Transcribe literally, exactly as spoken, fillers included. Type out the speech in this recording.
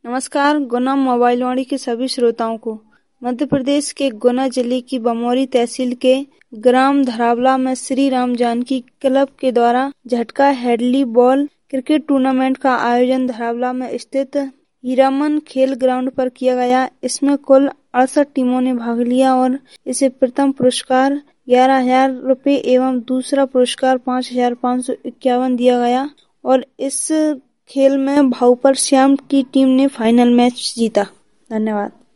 नमस्कार। गुना मोबाइल वाणी के सभी श्रोताओं को मध्य प्रदेश के गुना जिले की बमोरी तहसील के ग्राम धरावला में श्री राम जानकी क्लब के द्वारा झटका हेडली बॉल क्रिकेट टूर्नामेंट का आयोजन धरावला में स्थित हीरामन खेल ग्राउंड पर किया गया। इसमें कुल अड़सठ टीमों ने भाग लिया और इसे प्रथम पुरस्कार ग्यारह हजार रुपये एवं दूसरा पुरस्कार पाँच हजार पाँच सौ इक्यावन दिया गया और इस खेल में भाऊपर श्याम की टीम ने फाइनल मैच जीता। धन्यवाद।